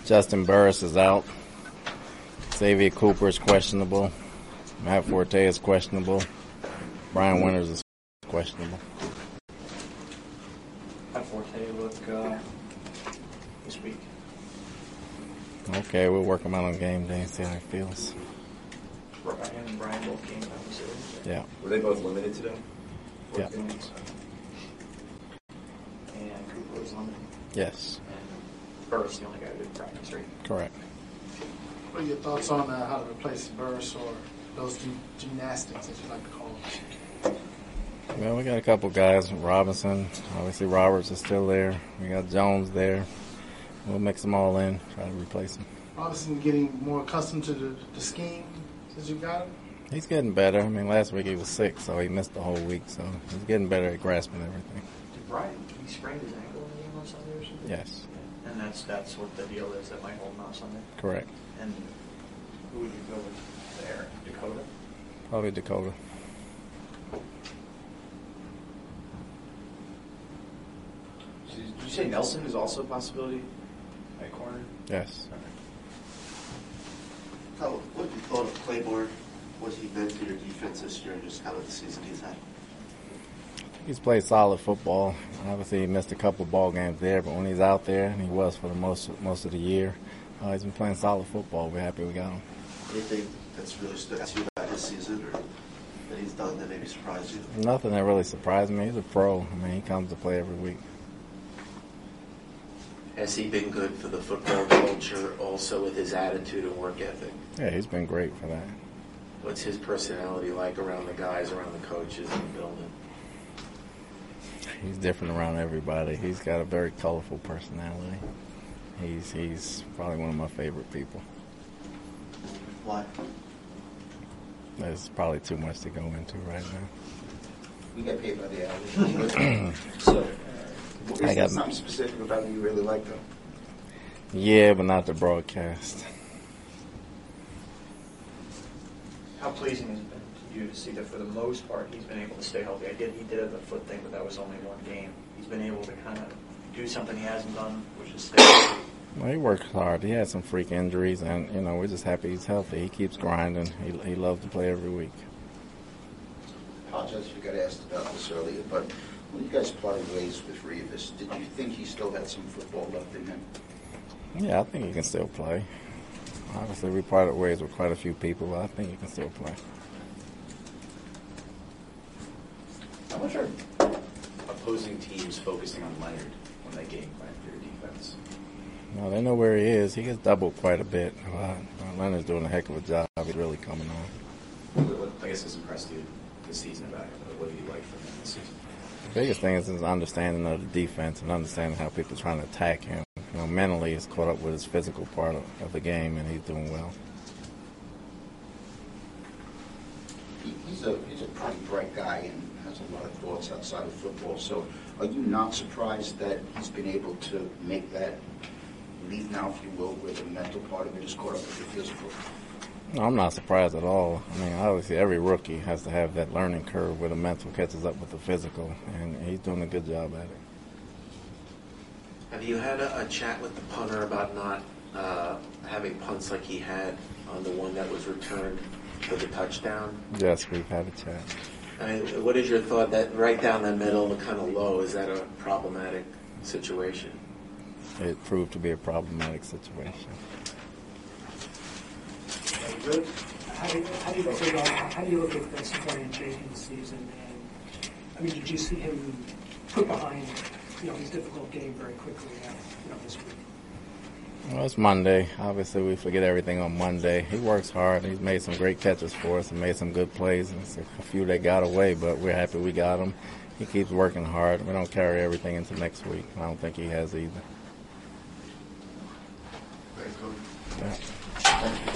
Justin Burris is out. Xavier Cooper is questionable. Matt Forte is questionable. Brian Winters is questionable. How Forte look this week? Okay, we'll work him out on game day and see how he feels. Him and Brian both games, obviously. Yeah. Were they both limited today? Yeah. Games. And Cooper was limited. Yes. And Burris, the only guy who did practice, right? Correct. What are your thoughts on how to replace Burris or those gymnastics, as you like to call them? Well, we got a couple guys. Robinson, obviously Roberts is still there. We got Jones there. We'll mix them all in, try to replace them. Robinson getting more accustomed to the scheme since you got him? He's getting better. I mean, last week he was sick, so he missed the whole week. So he's getting better at grasping everything. Did Brian, he sprained his ankle in the game on Sunday or something? Yes. And that's what the deal is that might hold him off Sunday? Correct. And who would you go with there? Dakota? Probably Dakota. Did you say Nelson is also a possibility at corner? Yes. What have you thought of Claiborne? What he meant to your defense this year and just kind of the season he's had? He's played solid football. Obviously, he missed a couple ball games there, but when he's out there, and he was for the most of the year, he's been playing solid football. We're happy we got him. Anything that's really stood out to you about his season or that he's done that maybe surprised you? Nothing that really surprised me. He's a pro. I mean, he comes to play every week. Has he been good for the football culture also with his attitude and work ethic? Yeah, he's been great for that. What's his personality like around the guys, around the coaches in the building? He's different around everybody. He's got a very colorful personality. He's probably one of my favorite people. Why? There's probably too much to go into right now. We get paid by the hour. So, is there something specific about him you really like, though? Yeah, but not the broadcast. How pleasing has it been to you to see that for the most part he's been able to stay healthy? He did have the foot thing, but that was only one game. He's been able to kind of do something he hasn't done, which is stay healthy. Well, he works hard. He had some freak injuries, and we're just happy he's healthy. He keeps grinding. He loves to play every week. I apologize if you got asked about this earlier, but when you guys parted ways with Revis, did you think he still had some football left in him? Yeah, I think he can still play. Obviously, we parted ways with quite a few people, but I think he can still play. How much are opposing teams focusing on Leonard when they game plan for your defense? No, they know where he is. He gets doubled quite a bit. Leonard's doing a heck of a job. He's really coming on. What I guess has impressed you this season about him? What do you like from him this season? The biggest thing is his understanding of the defense and understanding how people are trying to attack him. Mentally, he's caught up with his physical part of the game, and he's doing well. He's a pretty bright guy and has a lot of thoughts outside of football. So are you not surprised that he's been able to make that leap now, if you will, where the mental part of it is caught up with the physical? No, I'm not surprised at all. I mean, obviously, every rookie has to have that learning curve where the mental catches up with the physical, and he's doing a good job at it. Have you had a chat with the punter about not having punts like he had on the one that was returned for the touchdown? Yes, we've had a chat. I mean, what is your thought that right down the middle, the kind of low, is that a problematic situation? It proved to be a problematic situation. How do you look at this Brian Jenkins season? And I mean, did you see him put behind his difficult game very quickly this week? Well, it's Monday. Obviously, we forget everything on Monday. He works hard. He's made some great catches for us and made some good plays. And a few that got away, but we're happy we got him. He keeps working hard. We don't carry everything into next week. I don't think he has either. Thanks, Coach. Yeah.